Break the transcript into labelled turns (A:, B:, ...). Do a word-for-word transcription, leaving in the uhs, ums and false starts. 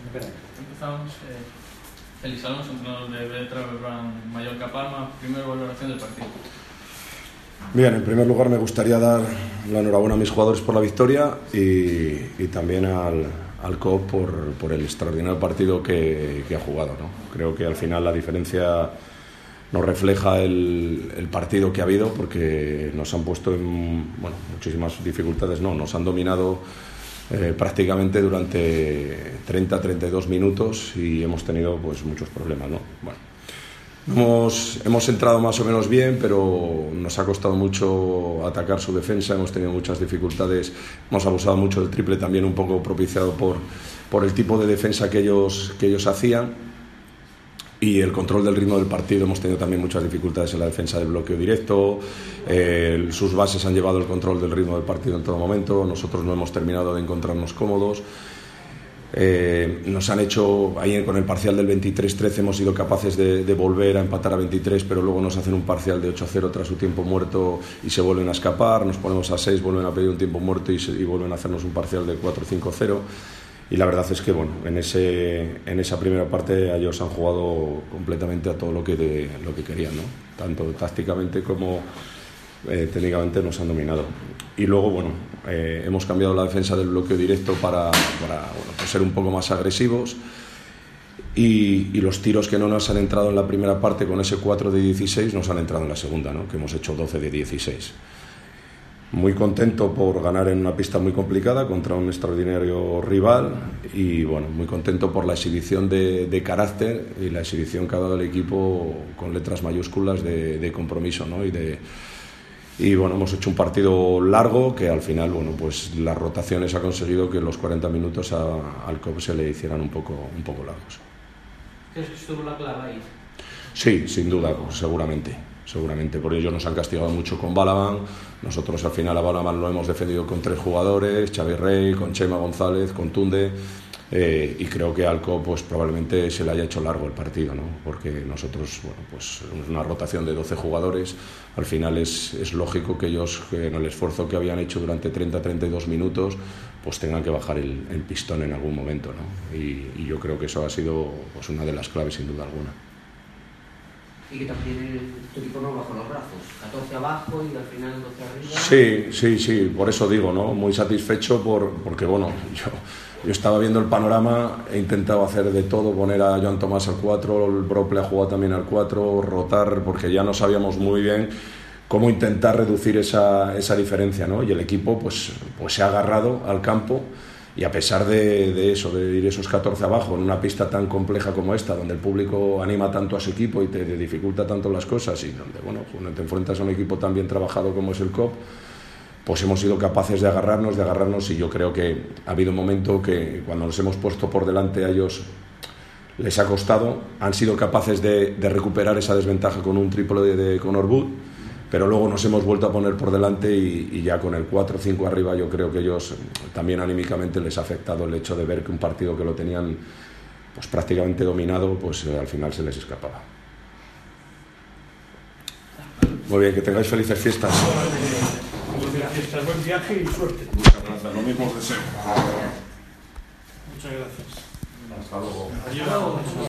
A: Empezamos. Eh, Félix Alonso, entrenador de Bertrand Mallorca Palma. Primero, valoración del partido.
B: Bien, en primer lugar me gustaría dar la enhorabuena a mis jugadores por la victoria y, y también al, al C O P por, por el extraordinario partido que, que ha jugado, ¿no? Creo que al final la diferencia nos refleja el, el partido que ha habido, porque nos han puesto en bueno, muchísimas dificultades, no, nos han dominado eh, prácticamente durante treinta a treinta y dos minutos y hemos tenido pues muchos problemas, ¿no? Bueno, hemos, hemos entrado más o menos bien, pero nos ha costado mucho atacar su defensa, hemos tenido muchas dificultades, hemos abusado mucho del triple, también un poco propiciado por, por el tipo de defensa que ellos, que ellos hacían. Y el control del ritmo del partido, hemos tenido también muchas dificultades en la defensa del bloqueo directo, eh, sus bases han llevado el control del ritmo del partido en todo momento, nosotros no hemos terminado de encontrarnos cómodos, eh, nos han hecho, ahí con el parcial del veintitrés trece hemos sido capaces de, de volver a empatar a veintitrés, pero luego nos hacen un parcial de ocho a cero tras su tiempo muerto y se vuelven a escapar, nos ponemos a seis, vuelven a pedir un tiempo muerto y, se, y vuelven a hacernos un parcial de cuatro cinco cero. Y la verdad es que bueno, en, ese, en esa primera parte ellos han jugado completamente a todo lo que, de, lo que querían, ¿no? Tanto tácticamente como eh, técnicamente nos han dominado. Y luego bueno, eh, hemos cambiado la defensa del bloqueo directo para, para bueno, pues ser un poco más agresivos y, y los tiros que no nos han entrado en la primera parte con ese cuatro de dieciséis nos han entrado en la segunda, ¿no? Que hemos hecho doce de dieciséis. Muy contento por ganar en una pista muy complicada contra un extraordinario rival y bueno, muy contento por la exhibición de, de carácter y la exhibición que ha dado el equipo con letras mayúsculas de, de compromiso, ¿no? y, de, y bueno, hemos hecho un partido largo que al final, bueno, pues las rotaciones ha conseguido que los cuarenta minutos a, al C O P se le hicieran un poco, un poco largos.
C: ¿Crees que estuvo la clave ahí?
B: Sí, sin duda, pues, seguramente. Seguramente, por ello nos han castigado mucho con Balaban. Nosotros al final a Balaban lo hemos defendido con tres jugadores, Xavi Rey, con Chema González, con Tunde, eh, y creo que al C O P pues probablemente se le haya hecho largo el partido, ¿no? Porque nosotros, bueno, pues es una rotación de doce jugadores, al final es, es lógico que ellos, que en el esfuerzo que habían hecho durante treinta a treinta y dos minutos, pues tengan que bajar el, el pistón en algún momento, ¿no? Y, y yo creo que eso ha sido pues una de las claves sin duda alguna.
C: Y que también tu equipo no bajó los brazos, catorce abajo y al final doce arriba.
B: Sí, sí, sí, por eso digo, ¿no? Muy satisfecho por, porque, bueno, yo, yo estaba viendo el panorama, he intentado hacer de todo, poner a Joan Tomás al cuatro, el Brople ha jugado también al cuatro, rotar, porque ya no sabíamos muy bien cómo intentar reducir esa, esa diferencia, ¿no? Y el equipo pues, pues se ha agarrado al campo. Y a pesar de, de eso, de ir esos catorce abajo en una pista tan compleja como esta, donde el público anima tanto a su equipo y te, te dificulta tanto las cosas, y donde bueno, cuando te enfrentas a un equipo tan bien trabajado como es el C O P, pues hemos sido capaces de agarrarnos, de agarrarnos, y yo creo que ha habido un momento que cuando nos hemos puesto por delante a ellos les ha costado, han sido capaces de, de recuperar esa desventaja con un triple de, de Conor Wood, pero luego nos hemos vuelto a poner por delante y, y ya con el cuatro cinco arriba yo creo que ellos también anímicamente les ha afectado el hecho de ver que un partido que lo tenían pues prácticamente dominado, pues eh, al final se les escapaba. Muy bien, que tengáis felices fiestas.
D: Felices fiestas, buen viaje y suerte.
E: Muchas gracias, lo mismo os deseo.
D: Muchas gracias.
E: Hasta luego.
D: Adiós.